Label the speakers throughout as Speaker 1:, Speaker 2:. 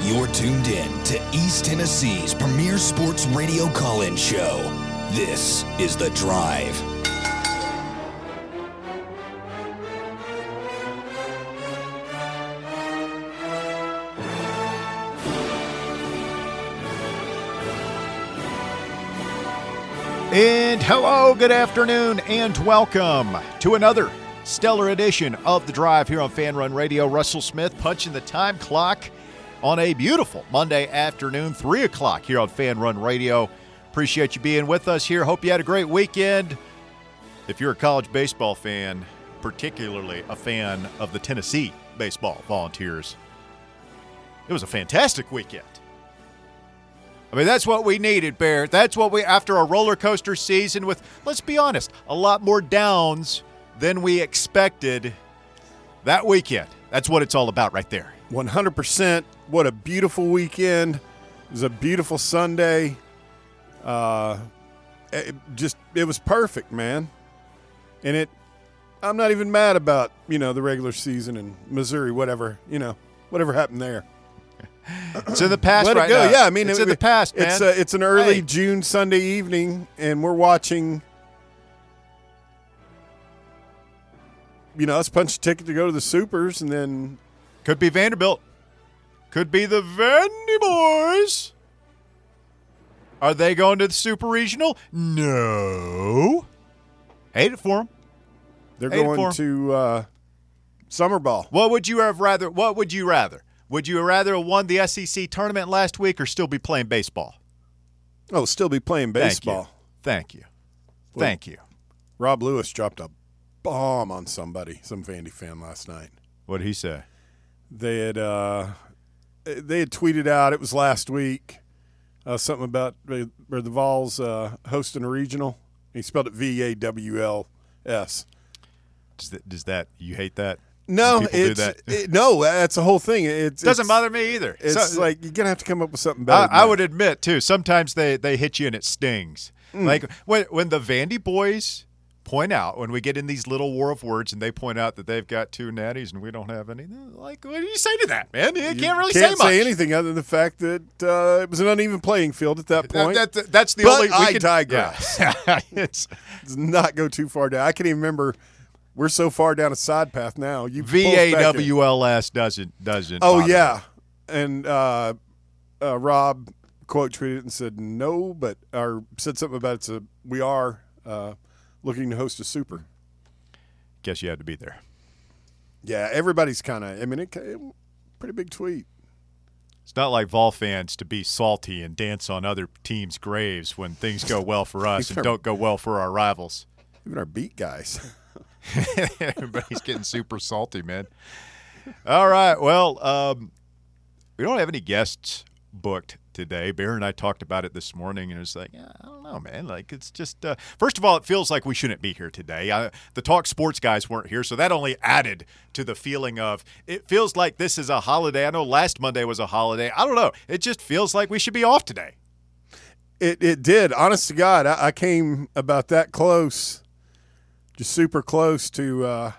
Speaker 1: You're tuned in to East Tennessee's premier sports radio call-in show. This is The Drive.
Speaker 2: And hello, good afternoon, and welcome to another stellar edition of The Drive here on Fan Run Radio. Russell Smith punching the time clock on a beautiful Monday afternoon, 3 o'clock here on Fan Run Radio. Appreciate you being with us here. Hope you had a great weekend. If you're a college baseball fan, particularly a fan of the Tennessee Baseball Volunteers, it was a fantastic weekend. I mean, that's what we needed, Bear. That's what we, after a roller coaster season with, let's be honest, a lot more downs than we expected that weekend. That's what it's all about right there.
Speaker 3: 100%. What a beautiful weekend. It was a beautiful Sunday. It was perfect, man. And I'm not even mad about, the regular season in Missouri, whatever happened there.
Speaker 2: It's in the past
Speaker 3: Let
Speaker 2: right
Speaker 3: it go.
Speaker 2: now.
Speaker 3: Yeah, I mean,
Speaker 2: it's in the past, man.
Speaker 3: It's an early June Sunday evening, and we're watching, us punch a ticket to go to the Supers, and then
Speaker 2: could be Vanderbilt. Could be the Vandy Boys. Are they going to the Super Regional? No. Hate it for them.
Speaker 3: They're going to Summer Ball.
Speaker 2: What would you have rather? What would you rather? Would you rather have won the SEC tournament last week or still be playing baseball?
Speaker 3: Oh, still be playing baseball.
Speaker 2: Thank you. Thank you.
Speaker 3: Rob Lewis dropped a bomb on some Vandy fan last night.
Speaker 2: What did he say?
Speaker 3: They had tweeted out, it was last week, something about the Vols hosting a regional. He spelled it VAWLS.
Speaker 2: Does that you hate that?
Speaker 3: No, no, that's the whole thing. It
Speaker 2: doesn't bother me either.
Speaker 3: It's like you're gonna have to come up with something better.
Speaker 2: I would admit too. Sometimes they hit you and it stings. Like when the Vandy boys point out, when we get in these little war of words and they point out that they've got 2 natties and we don't have any. Like, what do you say to that, man? You can't really say much.
Speaker 3: Can't say anything other than the fact that it was an uneven playing field at that point.
Speaker 2: That's the only.
Speaker 3: I digress.
Speaker 2: Yeah. Let's
Speaker 3: not go too far down. I can't even remember. We're so far down a side path now.
Speaker 2: VAWLS doesn't.
Speaker 3: Oh yeah, and Rob quote tweeted it and said no, or said something about we are looking to host a Super.
Speaker 2: Guess you had to be there.
Speaker 3: Yeah, everybody's kind of. I mean, pretty big tweet.
Speaker 2: It's not like Vol fans to be salty and dance on other teams' graves when things go well for us and don't go well for our rivals.
Speaker 3: Even our beat guys.
Speaker 2: Everybody's getting super salty, man. All right. Well, we don't have any guests booked today. Bear and I talked about it this morning, and it's like, I don't know, man. Like, it's just first of all, it feels like we shouldn't be here today. The Talk Sports guys weren't here, so that only added to the feeling of it feels like this is a holiday. I know last Monday was a holiday. I don't know. It just feels like we should be off today.
Speaker 3: It did. Honest to God, I came about that close. Just super close to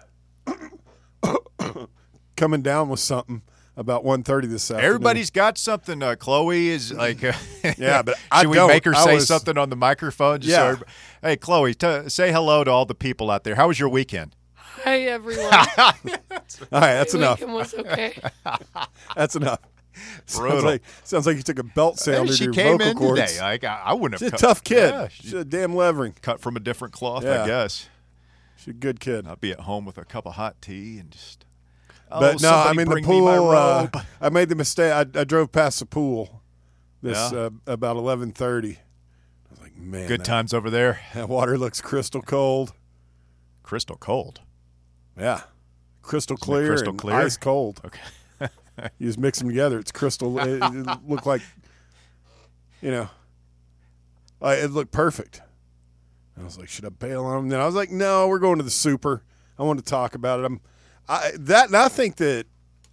Speaker 3: coming down with something about 1:30 this afternoon.
Speaker 2: Everybody's got something. Chloe is like,
Speaker 3: yeah, but
Speaker 2: should we make her say something on the microphone?
Speaker 3: Yeah.
Speaker 2: Hey, Chloe, say hello to all the people out there. How was your weekend?
Speaker 4: Hi, everyone.
Speaker 3: All right, that's enough.
Speaker 4: Weekend was okay.
Speaker 3: That's enough.
Speaker 2: Brutal.
Speaker 3: Sounds like you took a belt sounder to
Speaker 2: she
Speaker 3: your
Speaker 2: came
Speaker 3: vocal
Speaker 2: in
Speaker 3: cords.
Speaker 2: today. Like, I wouldn't have.
Speaker 3: She's a tough kid.
Speaker 2: Yeah,
Speaker 3: she's a damn levering.
Speaker 2: Cut from a different cloth,
Speaker 3: Yeah.
Speaker 2: I guess.
Speaker 3: She's a good kid.
Speaker 2: I'll be at home with a cup of hot tea and just.
Speaker 3: But no, I mean the
Speaker 2: pool.
Speaker 3: pool. I made the mistake. I drove past the pool about 11:30. I was like, man,
Speaker 2: good times over there.
Speaker 3: That water looks crystal cold.
Speaker 2: Crystal cold.
Speaker 3: Yeah, crystal clear,
Speaker 2: crystal clear?
Speaker 3: ice cold.
Speaker 2: Okay.
Speaker 3: You just mix them together. It's crystal. It looked like, it looked perfect. I was like, should I bail on them? Then I was like, no, we're going to the Super. I want to talk about it. I think that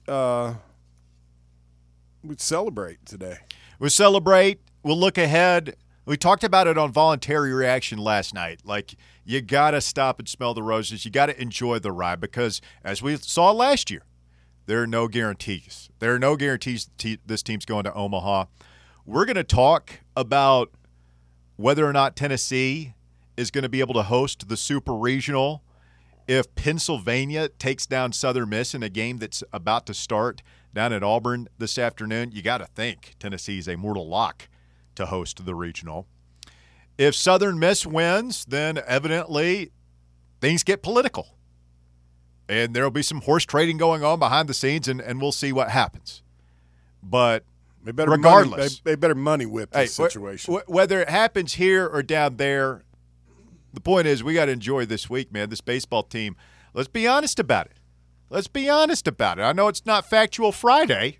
Speaker 3: we'd celebrate today.
Speaker 2: We'll celebrate. We'll look ahead. We talked about it on Voluntary Reaction last night. Like, you got to stop and smell the roses. You got to enjoy the ride because, as we saw last year, There are no guarantees. There are no guarantees this team's going to Omaha. We're going to talk about whether or not Tennessee is going to be able to host the Super Regional if Pennsylvania takes down Southern Miss in a game that's about to start down at Auburn this afternoon. You got to think Tennessee's a mortal lock to host the regional. If Southern Miss wins, then evidently things get political. And there will be some horse trading going on behind the scenes, and we'll see what happens. But regardless.
Speaker 3: They better money whip this situation.
Speaker 2: Whether it happens here or down there, the point is we got to enjoy this week, man. This baseball team, let's be honest about it. Let's be honest about it. I know it's not Factual Friday.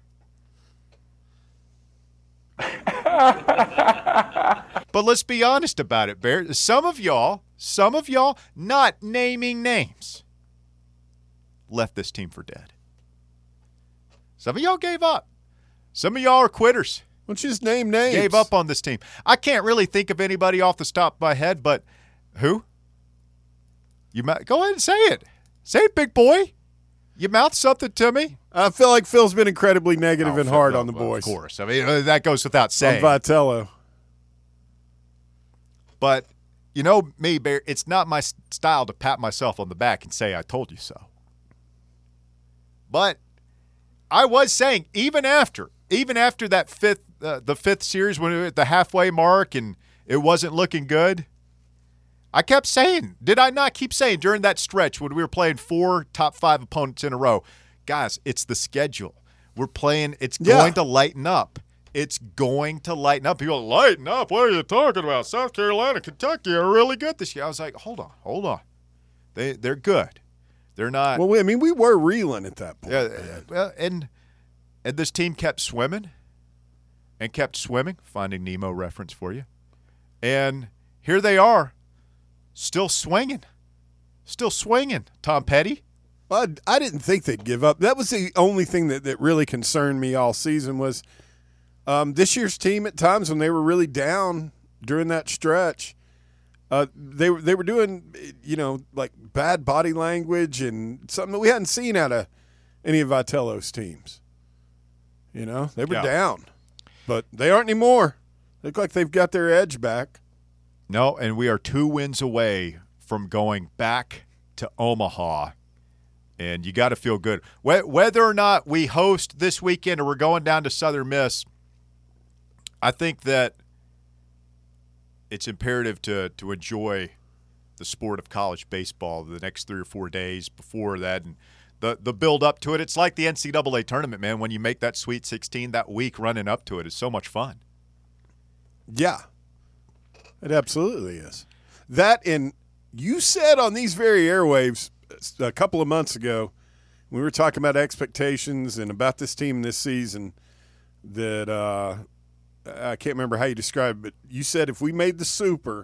Speaker 2: But let's be honest about it, Bear. Some of y'all, not naming names, left this team for dead. Some of y'all gave up. Some of y'all are quitters.
Speaker 3: Why don't you just name names?
Speaker 2: Gave up on this team. I can't really think of anybody off the top of my head, but who? You might go ahead and say it. Say it, big boy. You mouth something to me.
Speaker 3: I feel like Phil's been incredibly negative and hard on the boys.
Speaker 2: Of course. I mean, that goes without saying.
Speaker 3: On Vitello.
Speaker 2: But, you know me, Bear, it's not my style to pat myself on the back and say I told you so. But I was saying, even after that the fifth series when we were at the halfway mark and it wasn't looking good, I kept saying, did I not keep saying during that stretch when we were playing 4 top 5 opponents in a row, guys, it's the schedule. We're playing, it's going to lighten up. It's going to lighten up. People lighten up. What are you talking about? South Carolina, Kentucky are really good this year. I was like, hold on. They're good. They're not.
Speaker 3: Well, we were reeling at that point.
Speaker 2: Yeah, and this team kept swimming and kept swimming. Finding Nemo reference for you. And here they are, still swinging. Tom Petty.
Speaker 3: Well, I didn't think they'd give up. That was the only thing that really concerned me all season was this year's team at times when they were really down during that stretch, they were doing, like bad body language and something that we hadn't seen out of any of Vitello's teams. They were down, but they aren't anymore. Look like they've got their edge back.
Speaker 2: No, and we are 2 wins away from going back to Omaha, and you got to feel good. Whether or not we host this weekend or we're going down to Southern Miss, I think that it's imperative to enjoy the sport of college baseball the next 3 or 4 days before that, and the build up to it. It's like the NCAA tournament, man. When you make that Sweet 16, that week running up to it is so much fun.
Speaker 3: Yeah, it absolutely is. That, and you said on these very airwaves a couple of months ago, we were talking about expectations and about this team this season that I can't remember how you described it, but you said if we made the Super,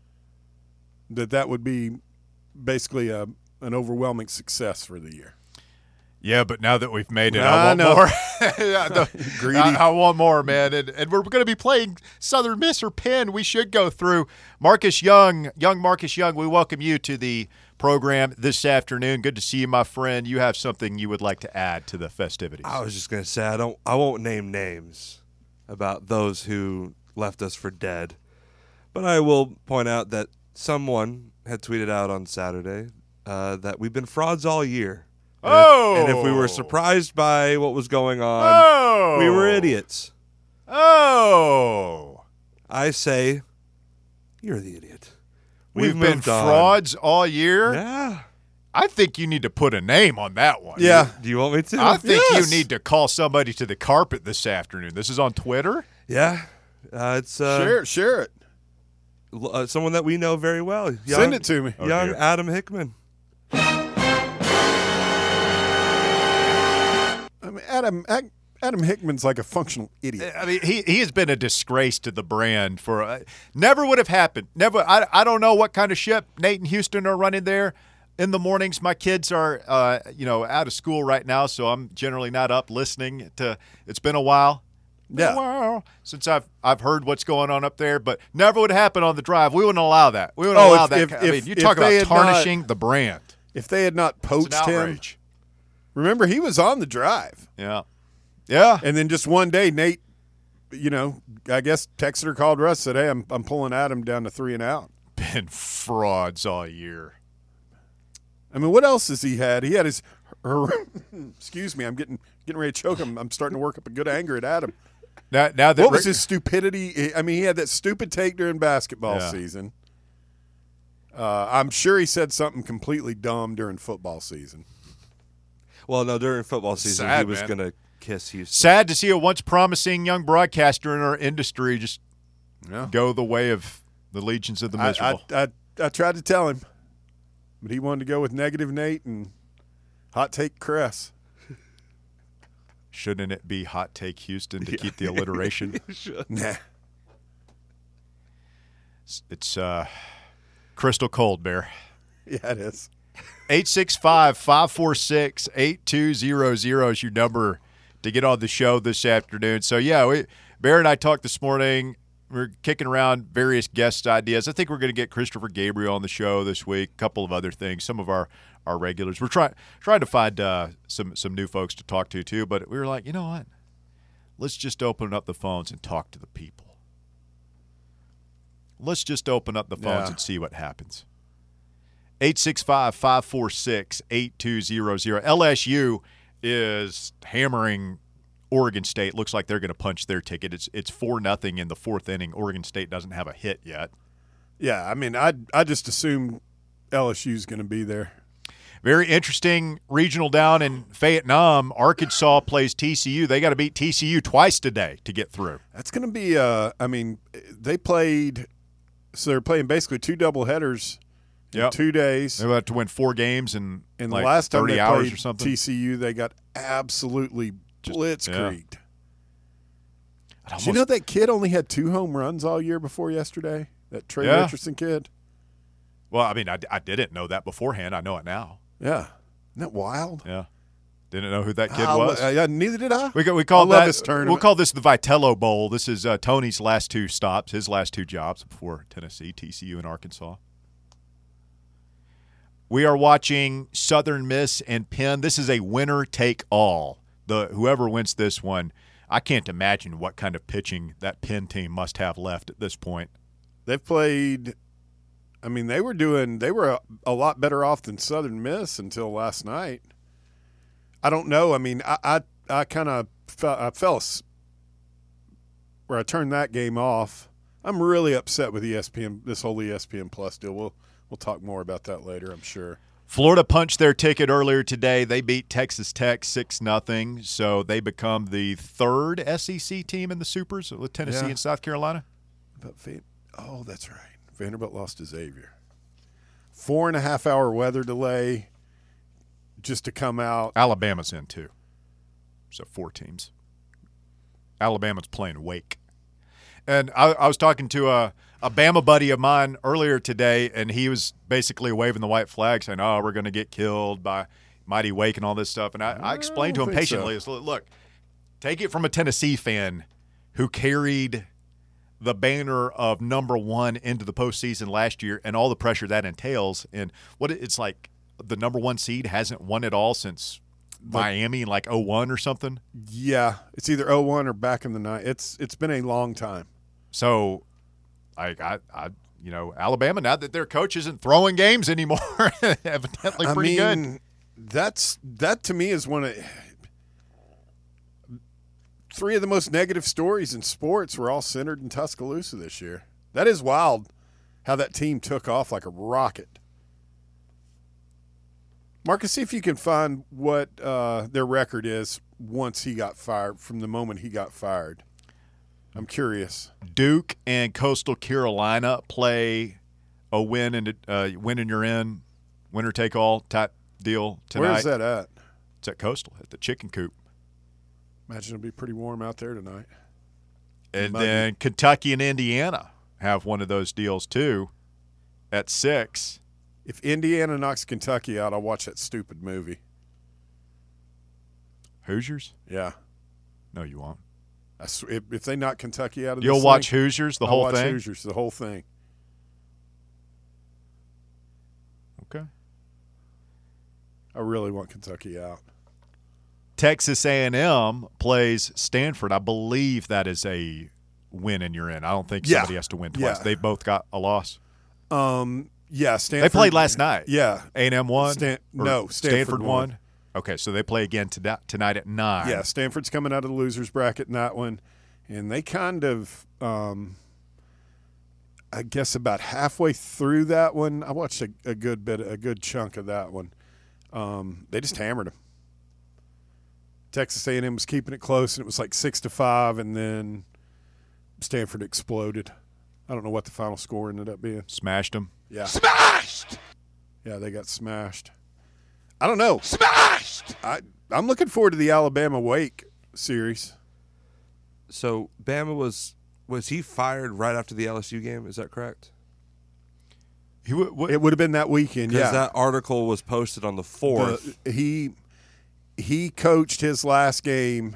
Speaker 3: that would be basically an overwhelming success for the year.
Speaker 2: Yeah, but now that we've made it, I want more. Greedy. I want more, man. And we're going to be playing Southern Miss or Penn. We should go through Marcus Young. Young Marcus Young, we welcome you to the program this afternoon. Good to see you, my friend. You have something you would like to add to the festivities.
Speaker 4: I was just going to say I won't name names about those who left us for dead, but I will point out that someone had tweeted out on Saturday that we've been frauds all year. And if we were surprised by what was going on, we were idiots.
Speaker 2: I
Speaker 4: say, you're the idiot.
Speaker 2: We've been frauds all year?
Speaker 4: Yeah.
Speaker 2: I think you need to put a name on that one.
Speaker 3: Yeah.
Speaker 4: Do you want me to?
Speaker 2: I think you need to call somebody to the carpet this afternoon. This is on Twitter?
Speaker 4: Yeah. It's
Speaker 3: share it.
Speaker 4: Someone that we know very well.
Speaker 3: Send it to me.
Speaker 4: Young Adam Hickman.
Speaker 3: Adam Hickman's like a functional idiot.
Speaker 2: I mean, he has been a disgrace to the brand for never would have happened. Never. I don't know what kind of ship Nate and Houston are running there in the mornings. My kids are out of school right now, so I'm generally not up listening to. It's been a while. Since I've heard what's going on up there, but never would happen on the drive. We wouldn't allow that. We wouldn't allow that. You talk about tarnishing the brand.
Speaker 3: If they had not poached him, Remember, he was on the drive.
Speaker 2: Yeah. Yeah.
Speaker 3: And then just one day, Nate, I guess texted or called Russ, said, hey, I'm pulling Adam down to 3 and out.
Speaker 2: Been frauds all year.
Speaker 3: I mean, what else has he had? He had his excuse me, I'm getting ready to choke him. I'm starting to work up a good anger at Adam.
Speaker 2: Now that
Speaker 3: what was his stupidity? I mean, he had that stupid take during basketball season. I'm sure he said something completely dumb during football season.
Speaker 4: Well, no, during football season,
Speaker 2: Sad,
Speaker 4: he was going to kiss Houston.
Speaker 2: Sad to see a once promising young broadcaster in our industry just go the way of the legions of the miserable.
Speaker 3: I tried to tell him, but he wanted to go with negative Nate and hot take Cress.
Speaker 2: Shouldn't it be hot take Houston to keep the alliteration?
Speaker 3: Nah.
Speaker 2: It's crystal cold, Bear.
Speaker 3: Yeah, it is.
Speaker 2: 865-546-8200 is your number to get on the show this afternoon. So, yeah, Bear and I talked this morning. We're kicking around various guest ideas. I think we're going to get Christopher Gabriel on the show this week, a couple of other things, some of our regulars. We're trying to find some new folks to talk to, too. But we were like, you know what? Let's just open up the phones and talk to the people. Let's just open up the phones and see what happens. 865-546-8200. LSU is hammering Oregon State. Looks like they're going to punch their ticket. It's 4-0 in the fourth inning. Oregon State doesn't have a hit yet.
Speaker 3: Yeah, I mean, I just assume LSU's going to be there.
Speaker 2: Very interesting regional down in Vietnam. Arkansas plays TCU. They got to beat TCU twice today to get through.
Speaker 3: That's going to be I mean, they played – so they're playing basically 2 doubleheaders in 2 days.
Speaker 2: They have to win 4 games in
Speaker 3: the
Speaker 2: like
Speaker 3: last time
Speaker 2: 30
Speaker 3: they
Speaker 2: hours
Speaker 3: played
Speaker 2: or something.
Speaker 3: TCU, they got absolutely blitzkrieged.
Speaker 2: Yeah.
Speaker 3: Did you know that kid only had 2 home runs all year before yesterday? That Trey Richardson kid?
Speaker 2: Well, I mean, I didn't know that beforehand. I know it now.
Speaker 3: Yeah. Isn't that wild?
Speaker 2: Yeah. Didn't know who that kid was.
Speaker 3: Neither did I.
Speaker 2: We call
Speaker 3: love this tournament.
Speaker 2: We'll call this the Vitello Bowl. This is Tony's last 2 stops, his last 2 jobs before Tennessee, TCU, and Arkansas. We are watching Southern Miss and Penn. This is a winner-take-all. Whoever wins this one, I can't imagine what kind of pitching that Penn team must have left at this point.
Speaker 3: They've played – I mean, they were a lot better off than Southern Miss until last night. I don't know. I mean, I kind of fell where I turned that game off. I'm really upset with ESPN, this whole ESPN Plus deal. We'll talk more about that later, I'm sure.
Speaker 2: Florida punched their ticket earlier today. They beat Texas Tech 6-0, so they become the 3rd SEC team in the Supers with Tennessee and South Carolina.
Speaker 3: Oh, that's right. Vanderbilt lost to Xavier. 4.5-hour weather delay. Just to come out.
Speaker 2: Alabama's in, too. So 4 teams. Alabama's playing Wake. And I was talking to a Bama buddy of mine earlier today, and he was basically waving the white flag saying, we're going to get killed by Mighty Wake and all this stuff. And I explained to him patiently, look, take it from a Tennessee fan who carried the banner of #1 into the postseason last year and all the pressure that entails. And what it's like, the #1 seed hasn't won it all since Miami in like 2001 or something.
Speaker 3: Yeah, it's either 2001 or back in the night. It's been a long time.
Speaker 2: So, Alabama, now that their coach isn't throwing games anymore, evidently pretty good.
Speaker 3: That to me is one of 3 of the most negative stories in sports were all centered in Tuscaloosa this year. That is wild how that team took off like a rocket. Marcus, see if you can find what their record is once he got fired, from the moment he got fired. I'm curious.
Speaker 2: Duke and Coastal Carolina play a win and you're in, winner take all type deal tonight.
Speaker 3: Where is that at?
Speaker 2: It's at Coastal at the Chicken Coop.
Speaker 3: Imagine it'll be pretty warm out there tonight.
Speaker 2: And then Kentucky and Indiana have one of those deals too at 6.
Speaker 3: If Indiana knocks Kentucky out, I'll watch that stupid movie.
Speaker 2: Hoosiers?
Speaker 3: Yeah.
Speaker 2: No, you won't.
Speaker 3: If they knock Kentucky out of this
Speaker 2: You'll
Speaker 3: thing,
Speaker 2: watch Hoosiers the whole
Speaker 3: I'll watch
Speaker 2: thing?
Speaker 3: Hoosiers the whole thing.
Speaker 2: Okay.
Speaker 3: I really want Kentucky out.
Speaker 2: Texas A&M plays Stanford. I believe that is a win and you're in. I don't think somebody has to win twice.
Speaker 3: Yeah.
Speaker 2: They both got a loss.
Speaker 3: Yeah, Stanford.
Speaker 2: They played last night.
Speaker 3: Yeah.
Speaker 2: A&M won?
Speaker 3: Stanford
Speaker 2: won. Okay, so they play again tonight at 9.
Speaker 3: Yeah, Stanford's coming out of the losers bracket in that one. And they kind of, I guess about halfway through that one, I watched a good chunk of that one. They just hammered them. Texas A&M was keeping it close, and it was like 6-5, and then Stanford exploded. I don't know what the final score ended up being.
Speaker 2: Smashed them.
Speaker 3: Yeah.
Speaker 1: Smashed!
Speaker 3: Yeah, they got smashed. I don't know.
Speaker 1: Smashed!
Speaker 3: I'm looking forward to the Alabama-Wake series.
Speaker 4: So Bama was he fired right after the LSU game? Is that correct?
Speaker 3: It would have been that weekend,
Speaker 4: Because
Speaker 3: yeah.
Speaker 4: that article was posted on the 4th.
Speaker 3: He coached his last game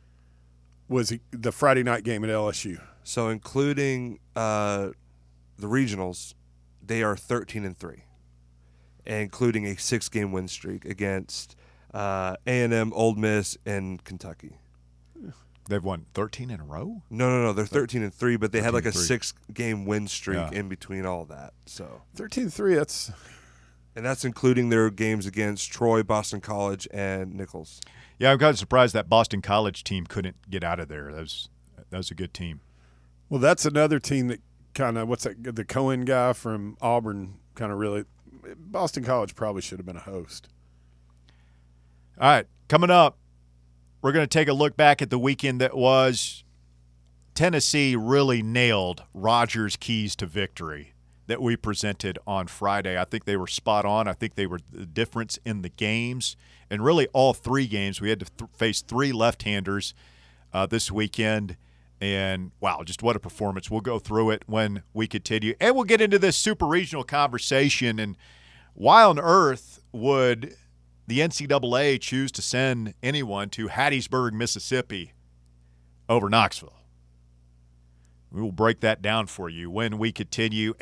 Speaker 3: was the Friday night game at LSU.
Speaker 4: So including the regionals, they are 13-3, including a 6-game win streak against A&M, Ole Miss, and Kentucky.
Speaker 2: They've won 13 in a row?
Speaker 4: No. They're 13-3, but they had like a
Speaker 2: 13-3.
Speaker 4: 6-game win streak in between all that. So
Speaker 3: 13-3,
Speaker 4: that's including their games against Troy, Boston College, and Nichols.
Speaker 2: Yeah, I'm kind of surprised that Boston College team couldn't get out of there. That was a good team.
Speaker 3: well, that's another team that kind of, the Cohen guy from Auburn kind of really, Boston College probably should have been a host.
Speaker 2: All right, coming up, we're going to take a look back at the weekend that was. Tennessee really nailed Rogers' keys to victory that we presented on Friday. I think they were spot on. I think they were the difference in the games. And really all 3 games, we had to face 3 left-handers this weekend. And, wow, just what a performance. We'll go through it when we continue. And we'll get into this super regional conversation. And why on earth would the NCAA choose to send anyone to Hattiesburg, Mississippi over Knoxville? We will break that down for you when we continue.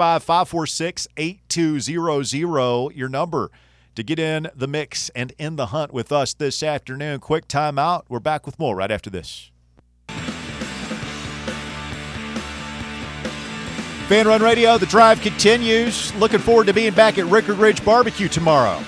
Speaker 2: 865-546-8200, your number to get in the mix and in the hunt with us this afternoon. Quick timeout. We're back with more right after this. Fan Run Radio, the drive continues. Looking forward to being back at Rickard Ridge Barbecue tomorrow.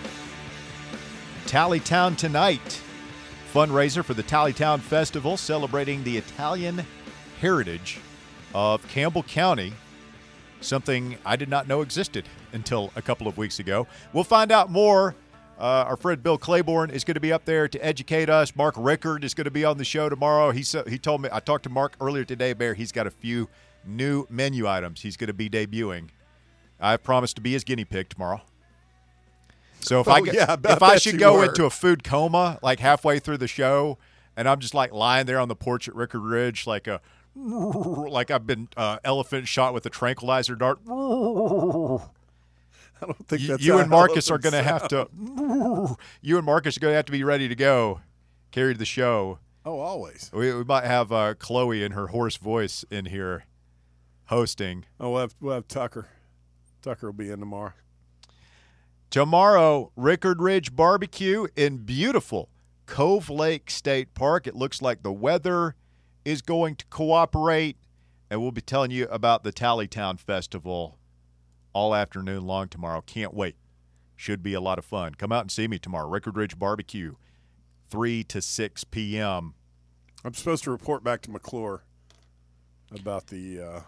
Speaker 2: Tallytown tonight. Fundraiser for the Tallytown Festival, celebrating the Italian heritage of Campbell County, something I did not know existed until a couple of weeks ago. We'll find out more. Our friend Bill Claiborne is going to be up there to educate us. Mark Rickard is going to be on the show tomorrow. He told me, I talked to Mark earlier today, Bear. He's got a few new menu items he's going to be debuting. I promised to be his guinea pig tomorrow. So if I should go into a food coma like halfway through the show, and I'm just like lying there on the porch at Rickard Ridge like I've been elephant shot with a tranquilizer dart.
Speaker 3: I don't think that's
Speaker 2: you and Marcus are going to have to. You and Marcus are going to have to be ready to go, carry the show.
Speaker 3: Oh, always.
Speaker 2: We might have Chloe in her hoarse voice in here, hosting.
Speaker 3: Oh, we'll have Tucker. Tucker will be in tomorrow.
Speaker 2: Tomorrow, Rickard Ridge Barbecue in beautiful Cove Lake State Park. It looks like the weather is going to cooperate, and we'll be telling you about the Tallytown Festival all afternoon long tomorrow. Can't wait. Should be a lot of fun. Come out and see me tomorrow. Rickard Ridge Barbecue, 3 to 6 p.m.
Speaker 3: I'm supposed to report back to McClure about the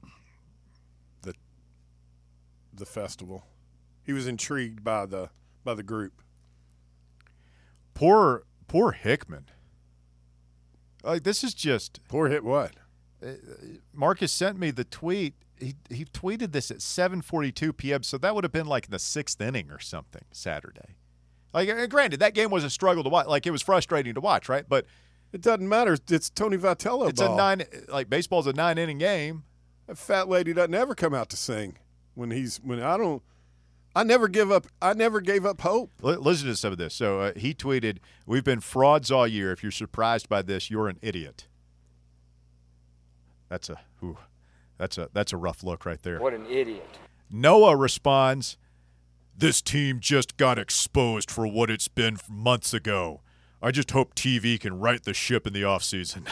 Speaker 3: festival. He was intrigued by the group.
Speaker 2: Poor Hickman. Like, this is just.
Speaker 3: Poor hit what?
Speaker 2: Marcus sent me the tweet. He tweeted this at 7:42 p.m. So that would have been like the 6th inning or something Saturday. Like, granted, that game was a struggle to watch. Like, it was frustrating to watch, right? But
Speaker 3: it doesn't matter. It's Tony Vitello.
Speaker 2: It's ball. Baseball's a 9-inning game.
Speaker 3: That fat lady doesn't ever come out to sing I never give up. I never gave up hope.
Speaker 2: Listen to some of this. So he tweeted, "We've been frauds all year. If you're surprised by this, you're an idiot." That's a rough look right there.
Speaker 5: What an idiot.
Speaker 2: Noah responds, "This team just got exposed for what it's been months ago. I just hope TV can right the ship in the offseason.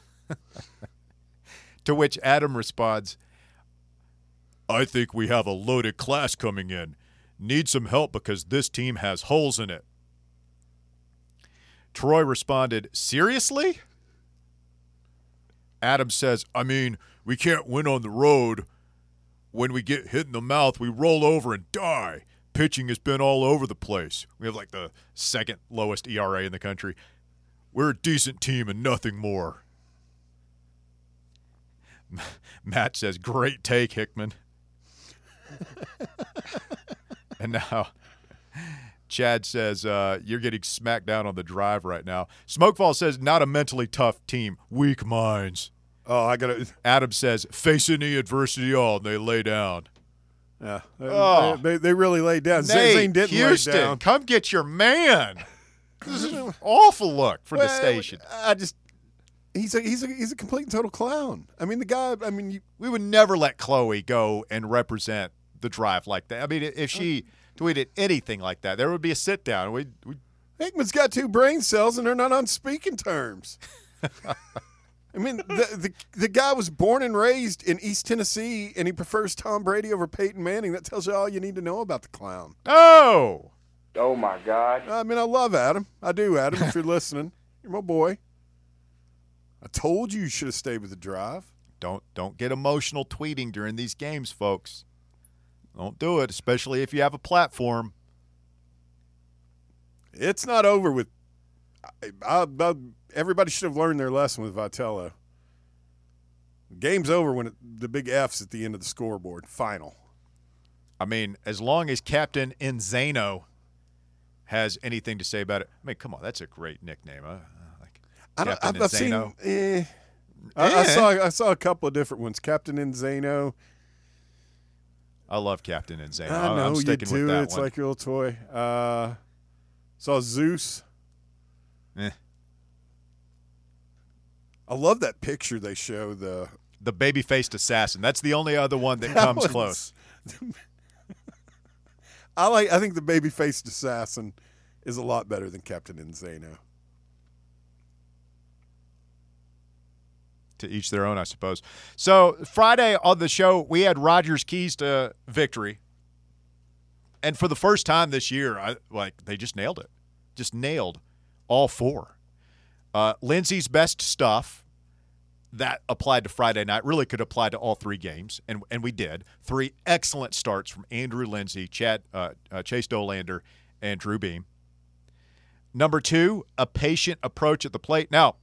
Speaker 2: To which Adam responds, I think we have a loaded class coming in. Need some help because this team has holes in it. Troy responded, seriously? Adam says, I mean, we can't win on the road. When we get hit in the mouth, we roll over and die. Pitching has been all over the place. We have like the second lowest ERA in the country. We're a decent team and nothing more. Matt says, great take, Hickman. And now Chad says, you're getting smacked down on the drive right now. Smokefall says, not a mentally tough team, weak minds.
Speaker 3: Oh, I got to.
Speaker 2: Adam says, face any adversity all, and they lay down.
Speaker 3: Yeah.
Speaker 2: Oh.
Speaker 3: They really laid down.
Speaker 2: Nate,
Speaker 3: Zane didn't
Speaker 2: Houston,
Speaker 3: lay down.
Speaker 2: come get your man. This is an awful look for the station.
Speaker 3: He's a complete and total clown. I mean, the guy. I mean,
Speaker 2: We would never let Chloe go and represent the drive like that. I mean, if she tweeted anything like that, there would be a sit down. We
Speaker 3: Hickman's got 2 brain cells and they're not on speaking terms. I mean, the guy was born and raised in East Tennessee, and he prefers Tom Brady over Peyton Manning. That tells you all you need to know about the clown.
Speaker 2: Oh
Speaker 5: my God.
Speaker 3: I mean, I love Adam. I do, Adam, if you're listening. You're my boy. I told you should have stayed with the drive.
Speaker 2: Don't get emotional tweeting during these games, folks. Don't do it, especially if you have a platform.
Speaker 3: It's not over with. Everybody should have learned their lesson with Vitello. Game's over when the big F's at the end of the scoreboard. Final.
Speaker 2: I mean, as long as Captain Enzano has anything to say about it. I mean, come on, that's a great nickname.
Speaker 3: I've seen. I saw a couple of different ones. Captain Enzano.
Speaker 2: I love Captain Enzano.
Speaker 3: I know
Speaker 2: I'm
Speaker 3: you
Speaker 2: sticking
Speaker 3: do.
Speaker 2: with that
Speaker 3: It's
Speaker 2: one.
Speaker 3: like your little toy. Saw Zeus. I love that picture they show.
Speaker 2: The baby-faced assassin. That's the only other one that comes close.
Speaker 3: I think the baby-faced assassin is a lot better than Captain Enzano.
Speaker 2: To each their own, I suppose. So Friday on the show, we had Rogers' keys to victory. And for the first time this year, they just nailed it. Just nailed all 4. Lindsey's best stuff, that applied to Friday night, really could apply to all 3 games, and we did. 3 excellent starts from Andrew Lindsey, Chase Dolander, and Drew Beam. Number 2, a patient approach at the plate. Now,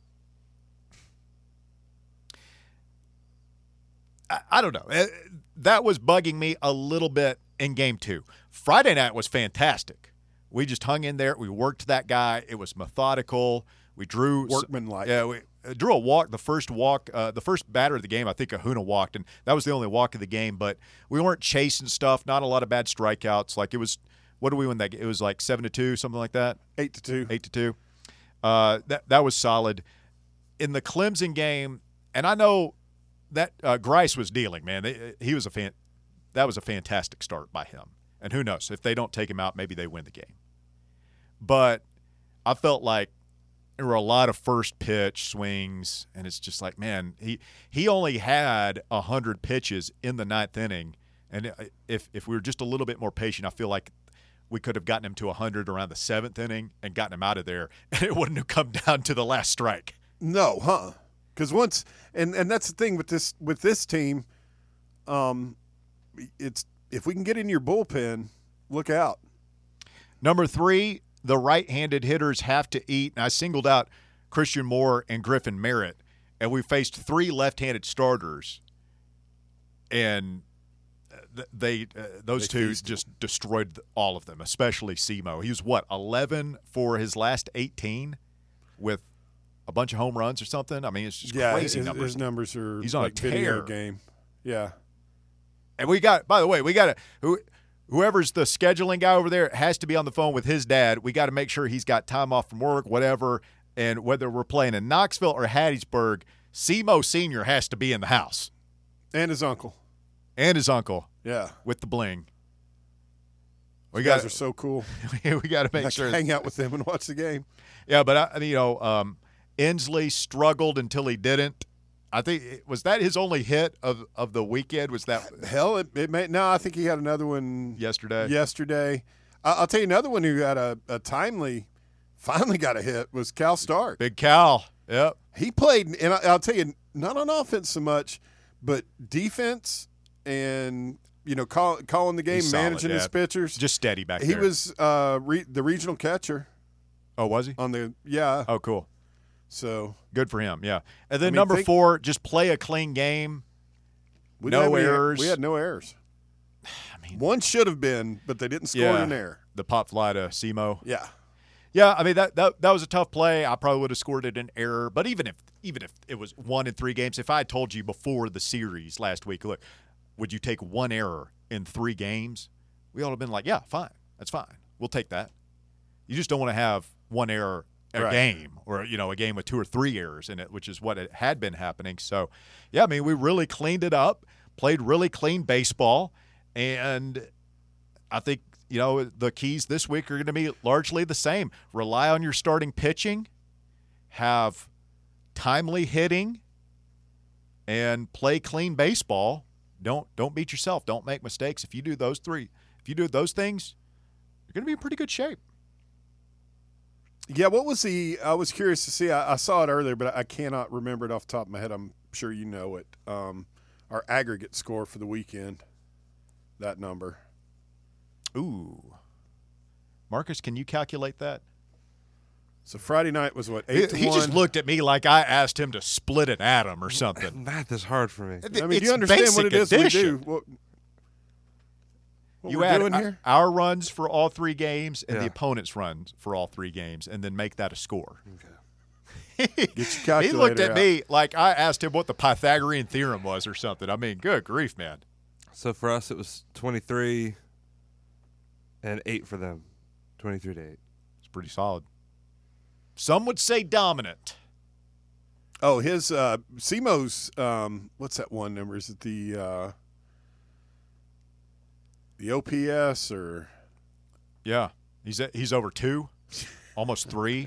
Speaker 2: I don't know. That was bugging me a little bit in Game 2. Friday night was fantastic. We just hung in there. We worked that guy. It was methodical. We drew
Speaker 3: workmanlike.
Speaker 2: Yeah, we drew a walk. The first batter of the game, I think Ahuna walked, and that was the only walk of the game. But we weren't chasing stuff. Not a lot of bad strikeouts. Like it was. What did we win that game? It was like 7-2, something like that.
Speaker 3: 8-2.
Speaker 2: 8-2. That was solid. In the Clemson game, and I know that Grice was dealing. Man, that was a fantastic start by him. And who knows, if they don't take him out, maybe they win the game. But I felt like there were a lot of first pitch swings, and it's just like, man, he only had 100 pitches in the 9th inning, and if we were just a little bit more patient, I feel like we could have gotten him to 100 around the 7th inning and gotten him out of there, and it wouldn't have come down to the last strike.
Speaker 3: No, because once and that's the thing with this team, it's if we can get in your bullpen, look out.
Speaker 2: Number 3, the right-handed hitters have to eat. And I singled out Christian Moore and Griffin Merritt, and we faced 3 left-handed starters, and those two just destroyed all of them, especially Simo. He was 11 for his last 18 with a bunch of home runs or something. I mean, it's just crazy numbers.
Speaker 3: His numbers are
Speaker 2: he's on
Speaker 3: like
Speaker 2: a tear.
Speaker 3: Video game. Yeah.
Speaker 2: And whoever's the scheduling guy over there has to be on the phone with his dad. We got to make sure he's got time off from work, whatever. And whether we're playing in Knoxville or Hattiesburg, Simo Sr. has to be in the house.
Speaker 3: And his uncle.
Speaker 2: And his uncle.
Speaker 3: Yeah.
Speaker 2: With the bling. We
Speaker 3: You guys
Speaker 2: got
Speaker 3: are so cool.
Speaker 2: we got to
Speaker 3: I
Speaker 2: make
Speaker 3: can
Speaker 2: sure.
Speaker 3: hang out with them and watch the game.
Speaker 2: Yeah, but Inslee struggled until he didn't. I think was that his only hit of the weekend. Was that
Speaker 3: Hell, it may. No, I think he had another one
Speaker 2: yesterday?
Speaker 3: I'll tell you another one who had a timely, finally got a hit was Cal Stark.
Speaker 2: Big Cal. Yep.
Speaker 3: He played, and I'll tell you, not on offense so much, but defense and calling the game,
Speaker 2: He's solid,
Speaker 3: managing his pitchers.
Speaker 2: Just steady back
Speaker 3: He
Speaker 2: there.
Speaker 3: was the regional catcher
Speaker 2: Oh, was he?
Speaker 3: on the yeah.
Speaker 2: Oh, cool.
Speaker 3: So
Speaker 2: Good for him. Yeah. And then
Speaker 3: I mean,
Speaker 2: number 4, just play a clean game. No errors.
Speaker 3: We had no errors.
Speaker 2: I mean,
Speaker 3: One should have been, but they didn't score an error.
Speaker 2: The pop fly to Simo.
Speaker 3: Yeah.
Speaker 2: Yeah, I mean that was a tough play. I probably would have scored it in error. But even if it was 1 in 3 games, if I had told you before the series last week, look, would you take 1 error in 3 games? We all have been like, yeah, fine, that's fine, we'll take that. You just don't want to have 1 error a game, or a game with 2 or 3 errors in it, which is what it had been happening. So, yeah, I mean we really cleaned it up, played really clean baseball, and I think. The keys this week are going to be largely the same. Rely on your starting pitching, have timely hitting, and play clean baseball. Don't beat yourself. Don't make mistakes. If you do those things, you're going to be in pretty good shape.
Speaker 3: Yeah, what was I was curious to see. I saw it earlier, but I cannot remember it off the top of my head. I'm sure you know it. Our aggregate score for the weekend, that number.
Speaker 2: Ooh. Marcus, can you calculate that?
Speaker 3: So Friday night was what, 8-1?
Speaker 2: He just looked at me like I asked him to split an atom or something.
Speaker 4: Math is hard for me.
Speaker 3: I mean, do you understand what it is we do? What
Speaker 2: You
Speaker 3: we're
Speaker 2: add
Speaker 3: doing here?
Speaker 2: our runs for all 3 games and the
Speaker 4: Yeah.
Speaker 2: opponent's runs for all 3 games, and then make that a score.
Speaker 3: Get your calculator
Speaker 2: He looked at
Speaker 3: out.
Speaker 2: me like I asked him what the Pythagorean theorem was or something. I mean, good grief, man.
Speaker 4: So for us, it was 23 and 8 for them. 23 to 8.
Speaker 2: It's pretty solid. Some would say dominant.
Speaker 3: Oh, his Simo's what's that one number? Is it the OPS or
Speaker 2: Yeah, he's over 2, almost 3.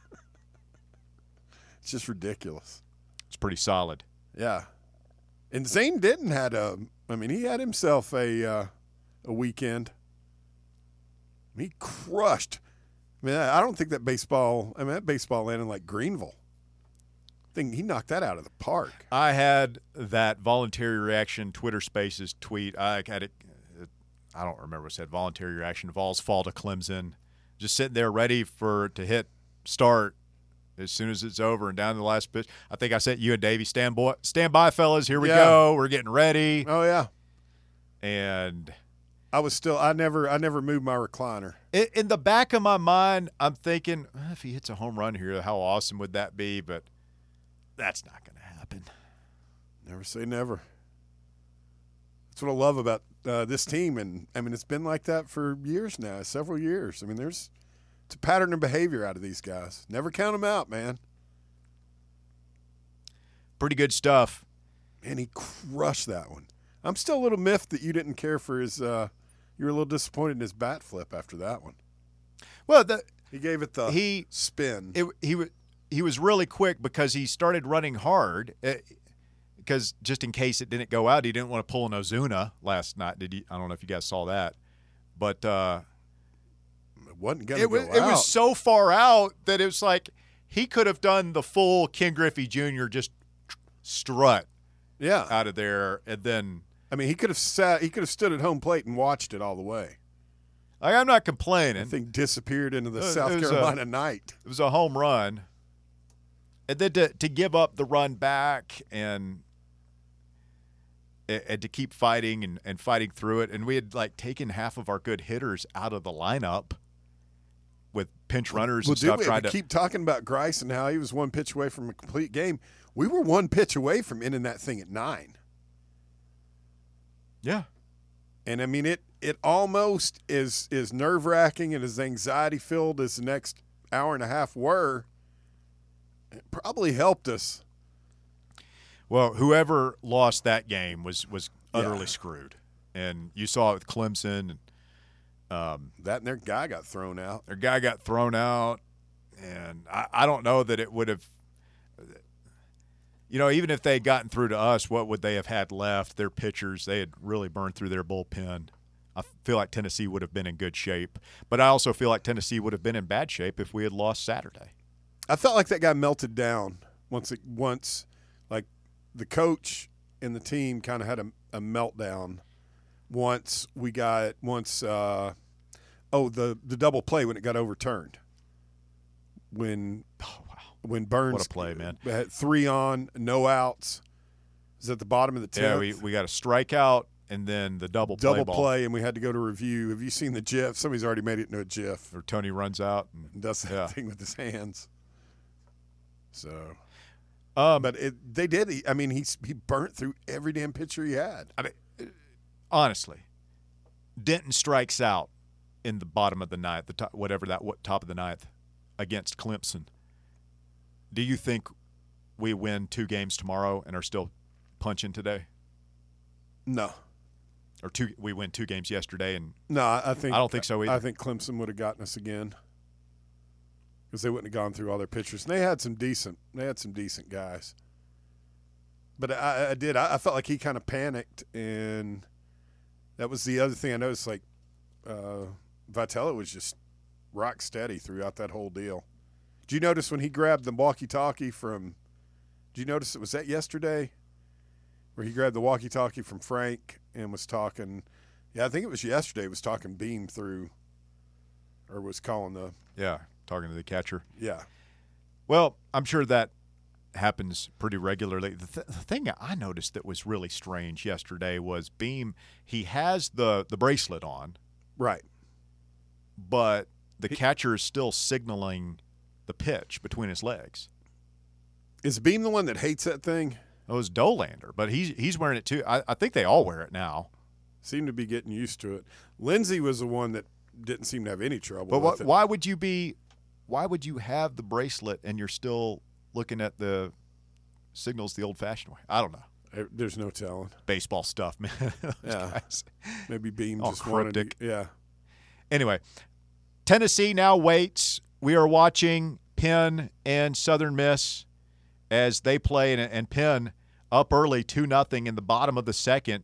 Speaker 3: it's just ridiculous.
Speaker 2: It's pretty solid.
Speaker 3: Yeah. And Zane Denton he had himself a weekend. He crushed. I mean, I don't think that baseball landed like Greenville. I think he knocked that out of the park.
Speaker 2: I had that voluntary reaction Twitter Spaces tweet. I had it. I don't remember what it said. Voluntary reaction. Vols fall to Clemson. Just sitting there ready to hit start as soon as it's over and down to the last pitch. I think I sent you and Davey, stand by, fellas. Here we go. We're getting ready.
Speaker 3: Oh yeah.
Speaker 2: And
Speaker 3: I never moved my recliner.
Speaker 2: in the back of my mind, I'm thinking, if he hits a home run here, how awesome would that be? But that's not going to happen.
Speaker 3: Never say never. That's what I love about this team, and I mean it's been like that for years now, several years. I mean it's a pattern of behavior out of these guys. Never count them out, man.
Speaker 2: Pretty good stuff.
Speaker 3: And he crushed that one. I'm still a little miffed that you didn't care for his. You were a little disappointed in his bat flip after that one.
Speaker 2: Well,
Speaker 3: He gave it the spin.
Speaker 2: He was really quick because he started running hard. Because just in case it didn't go out, he didn't want to pull an Ozuna last night. Did he? I don't know if you guys saw that, but
Speaker 3: it wasn't going to go out.
Speaker 2: It was so far out that it was like he could have done the full Ken Griffey Jr. just strut out of there, and then
Speaker 3: I mean he could have stood at home plate and watched it all the way.
Speaker 2: like, I'm not complaining.
Speaker 3: The thing disappeared into the South Carolina night.
Speaker 2: It was a home run, and then to give up the run back and to keep fighting and fighting through it. And we had like taken half of our good hitters out of the lineup with pinch runners and stuff.
Speaker 3: We keep talking about Grice and how he was 1 pitch away from a complete game. We were 1 pitch away from ending that thing at 9.
Speaker 2: Yeah.
Speaker 3: And I mean it almost is nerve-wracking and as anxiety-filled as the next hour and a half were. It probably helped us.
Speaker 2: Well, whoever lost that game was utterly screwed. And you saw it with Clemson. And
Speaker 3: That and their guy got thrown out.
Speaker 2: Their guy got thrown out, and I don't know that it would have – even if they had gotten through to us, what would they have had left? Their pitchers, they had really burned through their bullpen. I feel like Tennessee would have been in good shape. But I also feel like Tennessee would have been in bad shape if we had lost Saturday.
Speaker 3: I felt like that guy melted down once like the coach and the team kind of had a meltdown once the double play when it got overturned. When Burns,
Speaker 2: what a play, man.
Speaker 3: Had 3 on, no outs. It was at the bottom of the 10th.
Speaker 2: Yeah, we got a strikeout and then the double play,
Speaker 3: and we had to go to review. Have you seen the GIF? Somebody's already made it into a GIF.
Speaker 2: Or Tony runs out
Speaker 3: and does that thing with his hands. So,
Speaker 2: but
Speaker 3: they did. I mean, he burnt through every damn pitcher he had.
Speaker 2: I mean, honestly, Denton strikes out in the bottom of the ninth, top of the ninth against Clemson. Do you think we win 2 games tomorrow and are still punching today?
Speaker 3: No.
Speaker 2: Or we win 2 games yesterday and
Speaker 3: no, I don't think so either.
Speaker 2: I
Speaker 3: think Clemson would have gotten us again because they wouldn't have gone through all their pitchers. And they had some decent guys. But I felt like he kind of panicked, and that was the other thing I noticed. Like Vitello was just rock steady throughout that whole deal. Did you notice when he grabbed the walkie-talkie from – did you notice it was that yesterday where he grabbed the walkie-talkie from Frank and was talking – yeah, I think it was yesterday. He was talking Beam through or was calling the –
Speaker 2: yeah, talking to the catcher.
Speaker 3: Yeah.
Speaker 2: Well, I'm sure that happens pretty regularly. The thing I noticed that was really strange yesterday was Beam, he has the bracelet on.
Speaker 3: Right.
Speaker 2: But the catcher is still signaling – the pitch between his legs.
Speaker 3: Is Beam the one that hates that thing?
Speaker 2: It was Dolander, but he's wearing it too. I think they all wear it now.
Speaker 3: Seem to be getting used to it. Lindsey was the one that didn't seem to have any trouble with it.
Speaker 2: Why would you have the bracelet and you're still looking at the signals the old-fashioned way? I don't know.
Speaker 3: There's no telling.
Speaker 2: Baseball stuff, man.
Speaker 3: Yeah.
Speaker 2: Guys.
Speaker 3: Maybe Beam
Speaker 2: all
Speaker 3: just
Speaker 2: cryptic.
Speaker 3: wanted. Yeah.
Speaker 2: Anyway, Tennessee now waits. We are watching Penn and Southern Miss as they play, and Penn up early 2-0 in the bottom of the second.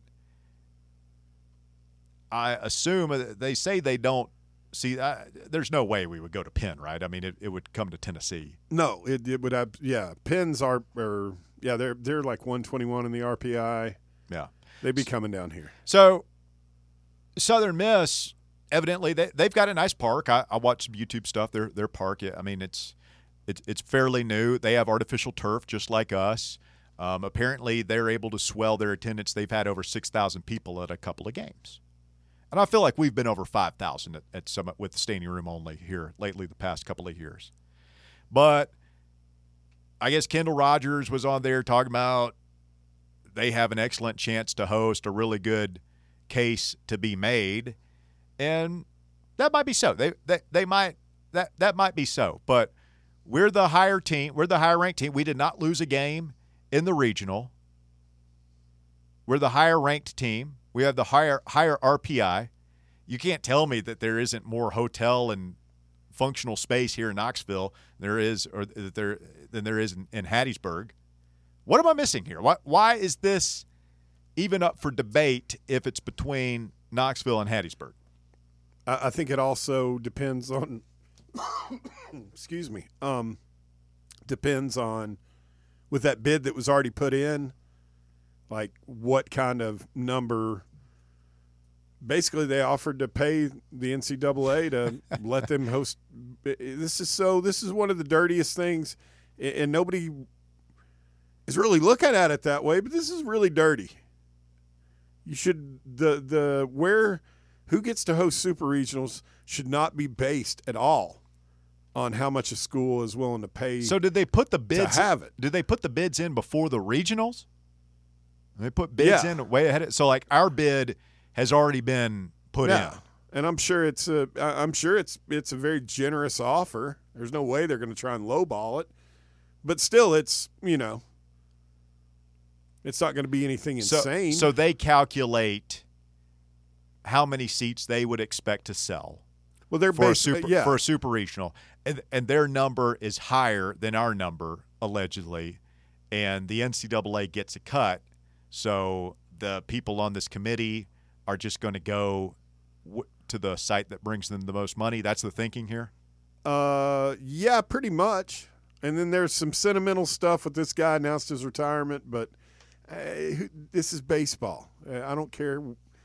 Speaker 2: I assume they say they don't see. There's no way we would go to Penn, right? I mean, it would come to Tennessee.
Speaker 3: No, it would have. Yeah, Penn's they're like 121 in the RPI.
Speaker 2: Yeah,
Speaker 3: they'd be coming down here.
Speaker 2: So Southern Miss. Evidently, they've got a nice park. I watched some YouTube stuff. Their park, I mean, it's fairly new. They have artificial turf just like us. Apparently, they're able to swell their attendance. They've had over 6,000 people at a couple of games. And I feel like we've been over 5,000 at Summit with the standing room only here lately the past couple of years. But I guess Kendall Rogers was on there talking about they have an excellent chance to host, a really good case to be made. And that might be so. They might that might be so. But we're the higher team. We're the higher ranked team. We did not lose a game in the regional. We're the higher ranked team. We have the higher RPI. You can't tell me that there isn't more hotel and functional space here in Knoxville than there is in Hattiesburg. What am I missing here? Why is this even up for debate if it's between Knoxville and Hattiesburg?
Speaker 3: I think it also depends on excuse me. Depends on with that bid that was already put in, like what kind of number. Basically, they offered to pay the NCAA to let them host. This is one of the dirtiest things, and nobody is really looking at it that way. But this is really dirty. You should who gets to host super regionals should not be based at all on how much a school is willing to pay.
Speaker 2: So did they put the bids
Speaker 3: to have it?
Speaker 2: Did they put the bids in before the regionals? They put bids in way ahead. So like our bid has already been put in,
Speaker 3: and I'm sure it's a very generous offer. There's no way they're going to try and lowball it, but still, it's not going to be anything insane.
Speaker 2: So they calculate how many seats they would expect to sell
Speaker 3: Well, they're
Speaker 2: for
Speaker 3: for
Speaker 2: a super regional, and their number is higher than our number allegedly, and the NCAA gets a cut, so the people on this committee are just going to go to the site that brings them the most money. That's the thinking here.
Speaker 3: Yeah, pretty much. And then there's some sentimental stuff with this guy announced his retirement, but this is baseball. I don't care,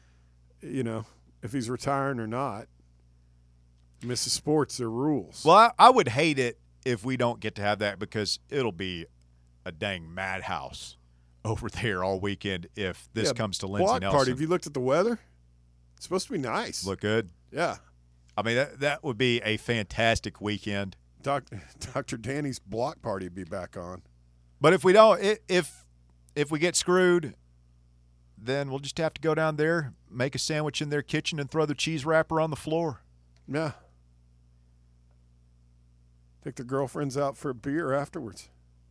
Speaker 3: if he's retiring or not. Mrs. Sports, their rules.
Speaker 2: Well, I would hate it if we don't get to have that, because it'll be a dang madhouse over there all weekend if this comes to Lindsey
Speaker 3: block
Speaker 2: Nelson.
Speaker 3: Party. Have you looked at the weather? It's supposed to be nice.
Speaker 2: Look good.
Speaker 3: Yeah.
Speaker 2: I mean, that would be a fantastic weekend.
Speaker 3: Dr. Danny's block party would be back on.
Speaker 2: But if we don't, if we get screwed, then we'll just have to go down there, make a sandwich in their kitchen, and throw the cheese wrapper on the floor.
Speaker 3: Yeah. Take their girlfriends out for a beer afterwards.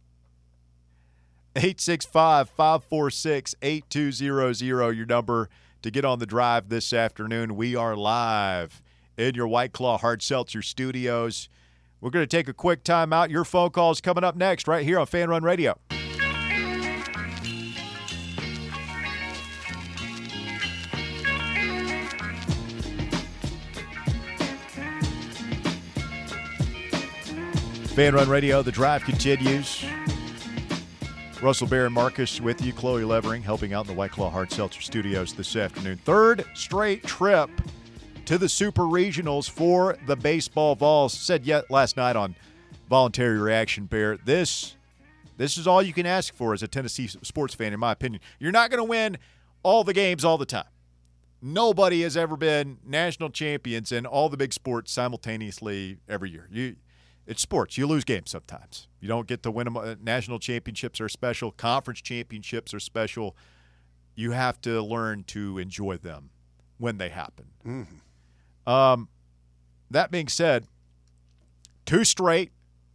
Speaker 2: 865-546-8200, your number to get on the drive this afternoon. We are live in your White Claw Hard Seltzer studios. We're going to take a quick time out. Your phone call is coming up next right here on Fan Run Radio. Fan Run Radio, the drive continues. Russell Barron Marcus with you, Chloe Levering helping out in the White Claw Hard Seltzer studios this afternoon. Third straight trip to the Super Regionals for the baseball Vols. Said yet last night on Voluntary Reaction, Bear, this is all you can ask for as a Tennessee sports fan, in my opinion. You're not going to win all the games all the time. Nobody has ever been national champions in all the big sports simultaneously every year. It's sports. You lose games sometimes. You don't get to win them. National championships are special. Conference championships are special. You have to learn to enjoy them when they happen.
Speaker 3: Mm-hmm.
Speaker 2: That being said, 2 straight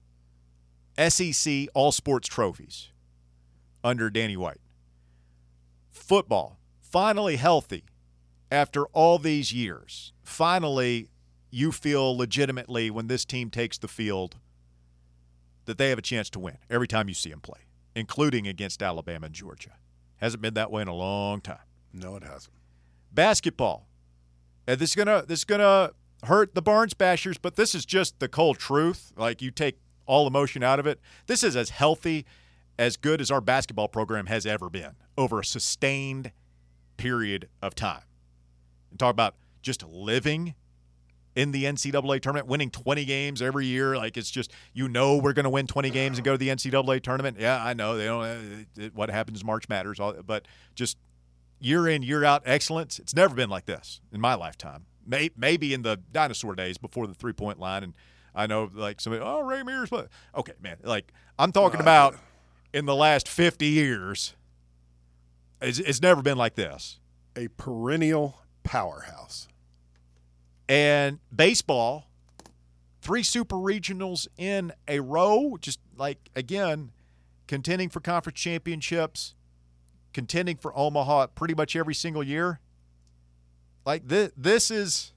Speaker 2: SEC all-sports trophies under Danny White. Football, finally healthy after all these years. Finally, you feel legitimately when this team takes the field that they have a chance to win every time you see them play, including against Alabama and Georgia. Hasn't been that way in a long time.
Speaker 3: No, it hasn't.
Speaker 2: Basketball. And this is gonna hurt the Barnes bashers, but this is just the cold truth. Like, you take all emotion out of it. This is as healthy, as good as our basketball program has ever been over a sustained period of time. And talk about just living in the NCAA tournament, winning 20 games every year. Like, it's just, we're going to win 20 games and go to the NCAA tournament. Yeah, I know. They don't. What happens March matters. But just year in, year out excellence, it's never been like this in my lifetime. Maybe in the dinosaur days before the three-point line. And I know, like, somebody, Ray Mears. But okay, man. Like, I'm talking about in the last 50 years, it's never been like this.
Speaker 3: A perennial powerhouse.
Speaker 2: And baseball, 3 super regionals in a row, just like, again, contending for conference championships, contending for Omaha pretty much every single year. Like, this is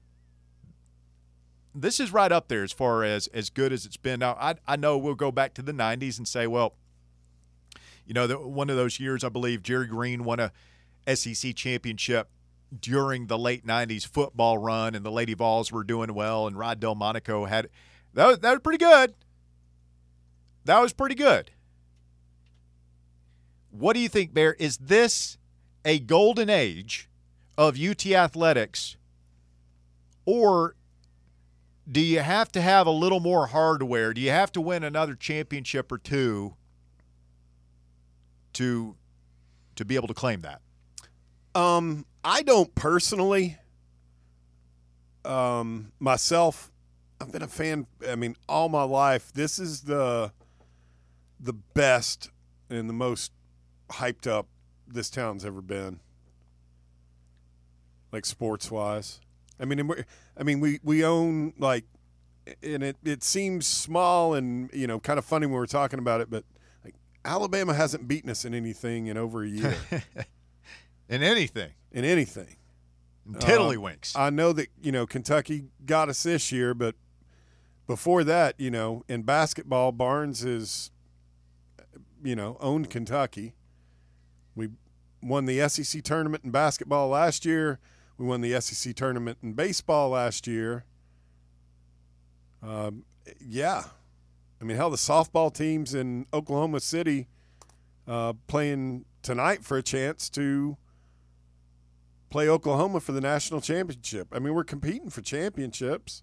Speaker 2: right up there as far as good as it's been. Now, I know we'll go back to the 90s and say, well, one of those years, I believe Jerry Green won a SEC championship during the late 90s football run, and the Lady Vols were doing well, and Rod Delmonico had – that was pretty good. That was pretty good. What do you think, Bear? Is this a golden age of UT athletics, or do you have to have a little more hardware? Do you have to win another championship or two to be able to claim that?
Speaker 3: I don't personally. Myself, I've been a fan, all my life. This is the best and the most hyped up this town's ever been. Like, sports-wise. We own, like, and it seems small and, kind of funny when we're talking about it, but, like, Alabama hasn't beaten us in anything in over a year.
Speaker 2: In anything. Tiddlywinks.
Speaker 3: I know that, Kentucky got us this year, but before that, in basketball, Barnes has, owned Kentucky. We won the SEC tournament in basketball last year. We won the SEC tournament in baseball last year. Yeah. I mean, hell, the softball teams in Oklahoma City playing tonight for a chance to play Oklahoma for the national championship. I mean, we're competing for championships.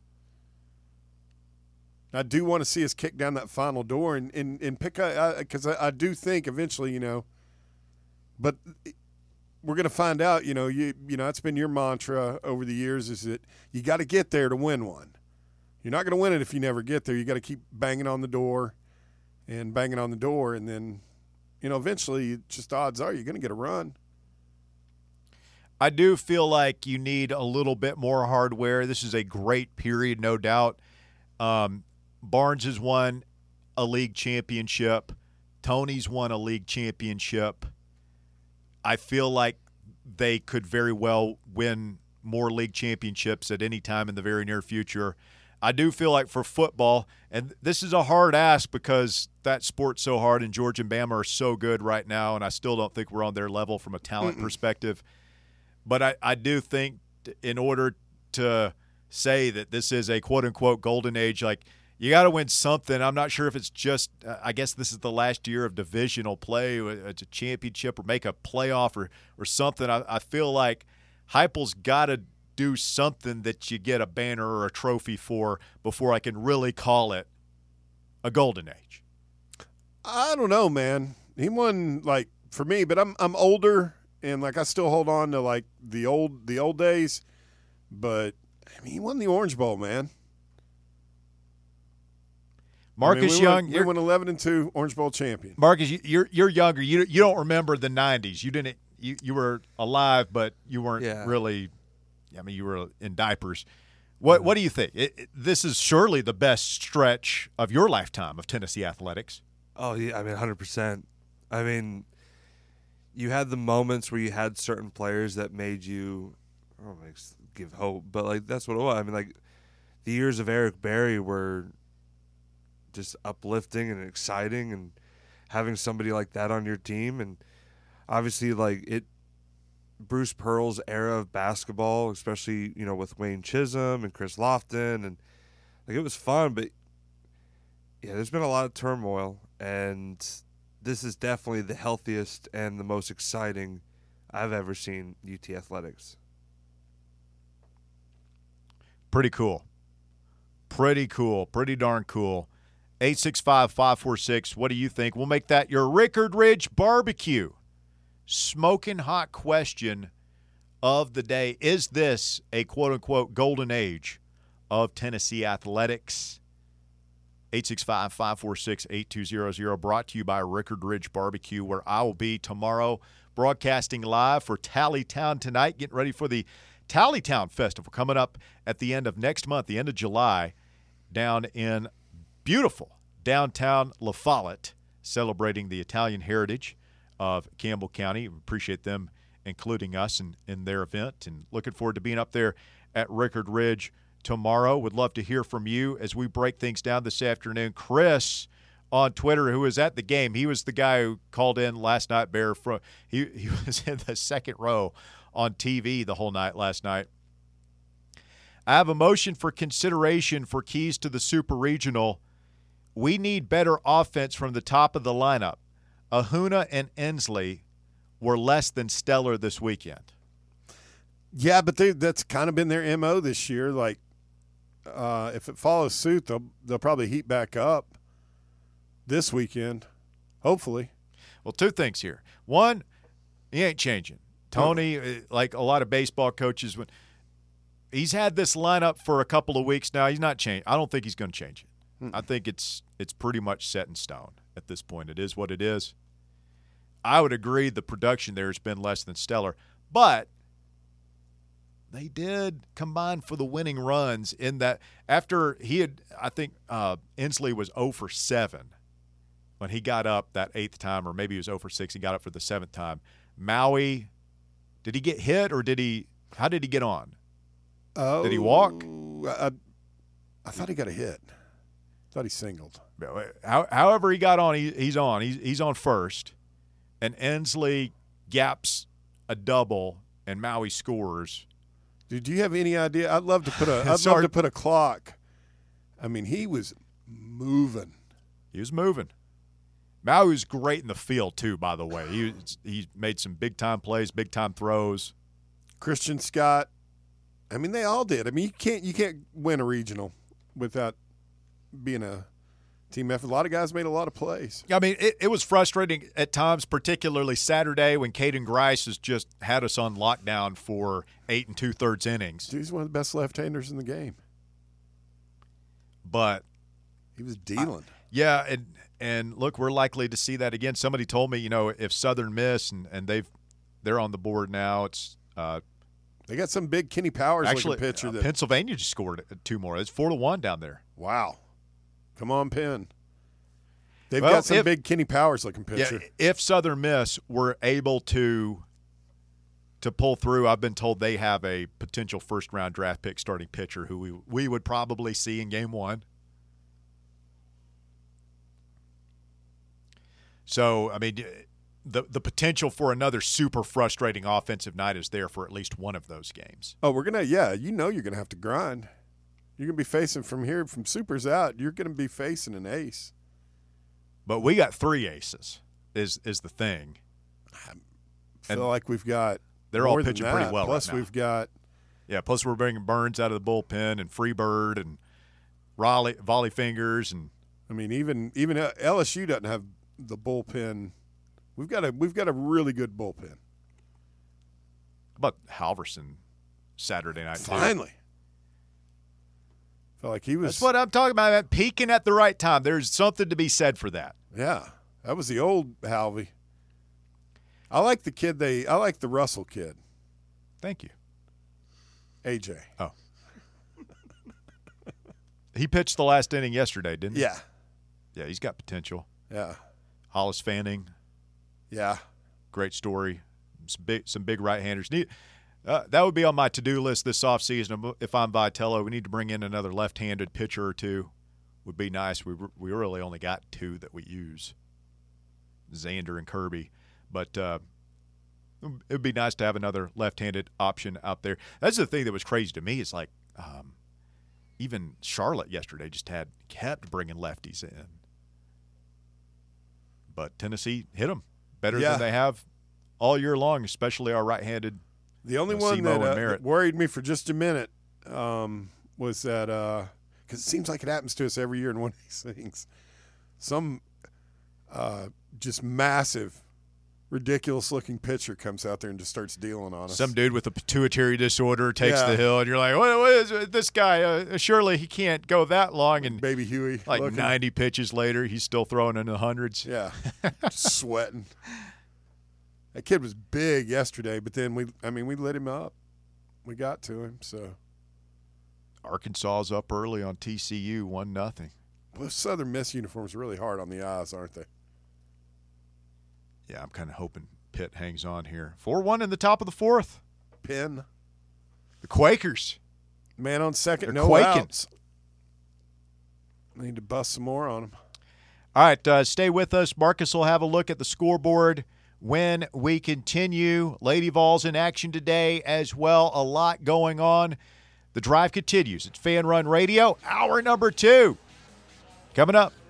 Speaker 3: I do want to see us kick down that final door and pick – because I do think eventually, but we're going to find out, that's been your mantra over the years, is that you got to get there to win one. You're not going to win it if you never get there. You got to keep banging on the door, and then, eventually just odds are you're going to get a run.
Speaker 2: I do feel like you need a little bit more hardware. This is a great period, no doubt. Barnes has won a league championship. Tony's won a league championship. I feel like they could very well win more league championships at any time in the very near future. I do feel like for football, and this is a hard ask because that sport's so hard and Georgia and Bama are so good right now, and I still don't think we're on their level from a talent perspective. But I do think in order to say that this is a quote-unquote golden age, like you got to win something. I'm not sure if it's just I guess this is the last year of divisional play. It's a championship or make a playoff or something. I feel like Heupel's got to do something that you get a banner or a trophy for before I can really call it a golden age.
Speaker 3: I don't know, man. He won, for me, but I'm older and I still hold on to the old days. But I mean, he won the Orange Bowl, man.
Speaker 2: Marcus Young,
Speaker 3: we won 11-2 Orange Bowl champion.
Speaker 2: Marcus, you're younger. You don't remember the '90s. You were alive, but you weren't really. I mean, you were in diapers. What do you think? This is surely the best stretch of your lifetime of Tennessee athletics.
Speaker 4: Oh yeah, I mean 100%. I mean, you had the moments where you had certain players that made you, give hope, but that's what it was. I mean, the years of Eric Berry were just uplifting and exciting, and having somebody like that on your team, and obviously Bruce Pearl's era of basketball, especially with Wayne Chisholm and Chris Lofton, and it was fun, but yeah, there's been a lot of turmoil, and this is definitely the healthiest and the most exciting I've ever seen UT athletics.
Speaker 2: Pretty cool. Pretty darn cool. 865-546, what do you think? We'll make that your Rickard Ridge Barbecue smoking hot question of the day. Is this a quote-unquote golden age of Tennessee athletics? 865-546-8200, brought to you by Rickard Ridge Barbecue, where I will be tomorrow broadcasting live for Tallytown tonight, getting ready for the Tallytown Festival coming up at the end of next month, the end of July, down in beautiful downtown La Follette, celebrating the Italian heritage of Campbell County. We appreciate them including us in their event, and looking forward to being up there at Rickard Ridge tomorrow. Would love to hear from you as we break things down this afternoon. Chris on Twitter, who was at the game, he was the guy who called in last night, Bear. He was in the second row on TV the whole night last night. I have a motion for consideration for keys to the Super Regional. We need better offense from the top of the lineup. Ahuna and Ensley were less than stellar this weekend.
Speaker 3: Yeah, but that's kind of been their MO this year. If it follows suit, they'll probably heat back up this weekend, hopefully.
Speaker 2: Well, two things here. One, he ain't changing. Tony, like a lot of baseball coaches, when he's had this lineup for a couple of weeks now, he's not changing. I don't think he's going to change it. I think it's pretty much set in stone at this point. It is what it is. I would agree the production there has been less than stellar, but they did combine for the winning runs in that after he had, I think Ensley was 0 for 7 when he got up that 8th time, or maybe he was 0 for 6. He got up for the 7th time. Maui, did he get hit or did he How did he get on?
Speaker 3: Oh,
Speaker 2: Did he walk?
Speaker 3: I thought he got a hit. Thought he singled.
Speaker 2: However he got on, he's on. He's on first. And Ensley gaps a double, and Maui scores.
Speaker 3: Dude, do you have any idea? I'd love to put a clock. I mean, he was moving.
Speaker 2: He was moving. Maui was great in the field too, by the way. He made some big-time plays, big-time throws.
Speaker 3: Christian Scott. I mean, they all did. I mean, you can't win a regional without being a team effort. A lot of guys made a lot of plays.
Speaker 2: I mean, it was frustrating at times, particularly Saturday when Caden Grice has just had us on lockdown for 8 2/3 innings.
Speaker 3: Dude, he's one of the best left-handers in the game.
Speaker 2: But
Speaker 3: he was dealing.
Speaker 2: And look, we're likely to see that again. Somebody told me, if Southern Miss and they're on the board now, it's
Speaker 3: they got some big Kenny Powers
Speaker 2: actually
Speaker 3: looking pitcher. That
Speaker 2: Pennsylvania just scored 2 more. It's 4-1 down there.
Speaker 3: Wow, come on, Penn. They've got some big Kenny Powers looking pitcher.
Speaker 2: Yeah, if Southern Miss were able to pull through, I've been told they have a potential first-round draft pick starting pitcher who we would probably see in Game 1. So, I mean, the potential for another super frustrating offensive night is there for at least one of those games.
Speaker 3: Oh, you're going to have to grind. You're going to be facing from Supers out, you're going to be facing an ace.
Speaker 2: But we got 3 aces is the thing.
Speaker 3: I feel like we've got
Speaker 2: they're
Speaker 3: more
Speaker 2: all pitching
Speaker 3: than that.
Speaker 2: pretty well
Speaker 3: Plus
Speaker 2: right now.
Speaker 3: we've got
Speaker 2: plus we're bringing Burns out of the bullpen and Freebird and Raleigh, Volley Fingers and
Speaker 3: I mean even LSU doesn't have the bullpen. We've got a really good bullpen.
Speaker 2: How about Halverson Saturday night?
Speaker 3: Finally. Felt like he was.
Speaker 2: That's what I'm talking about. Peaking at the right time. There's something to be said for that.
Speaker 3: Yeah, that was the old Halvey. I like the kid. I like the Russell kid.
Speaker 2: Thank you.
Speaker 3: AJ.
Speaker 2: Oh. He pitched the last inning yesterday, didn't he?
Speaker 3: Yeah.
Speaker 2: Yeah, he's got potential.
Speaker 3: Yeah.
Speaker 2: Hollis Fanning.
Speaker 3: Yeah.
Speaker 2: Great story. Some big right-handers. That would be on my to-do list this offseason. If I'm Vitello, we need to bring in another left-handed pitcher or two. Would be nice. We really only got 2 that we use, Xander and Kirby. But it would be nice to have another left-handed option out there. That's the thing that was crazy to me. It's like even Charlotte yesterday just kept bringing lefties in. But Tennessee hit them better than they have all year long, especially our right-handed.
Speaker 3: The only one that worried me for just a minute was that because it seems like it happens to us every year in one of these things. Some just massive, ridiculous-looking pitcher comes out there and just starts dealing on us.
Speaker 2: Some dude with a pituitary disorder takes the hill, and you're like, what is it? This guy? Surely he can't go that long. And
Speaker 3: Baby Huey.
Speaker 2: Like
Speaker 3: looking.
Speaker 2: 90 pitches later, he's still throwing in the hundreds.
Speaker 3: Yeah, just sweating. That kid was big yesterday, but then we lit him up. We got to him, so.
Speaker 2: Arkansas's up early on TCU, 1-0.
Speaker 3: Well, Southern Miss uniforms are really hard on the eyes, aren't they?
Speaker 2: Yeah, I'm kind of hoping Pitt hangs on here. 4-1 in the top of the 4th.
Speaker 3: Penn.
Speaker 2: The Quakers.
Speaker 3: Man on second,
Speaker 2: They're
Speaker 3: no
Speaker 2: quaking.
Speaker 3: outs. Need to bust some more on them.
Speaker 2: All right, stay with us. Marcus will have a look at the scoreboard when we continue. Lady Vols in action today as well. A lot going on. The drive continues. It's Fan Run Radio, hour number 2. Coming up.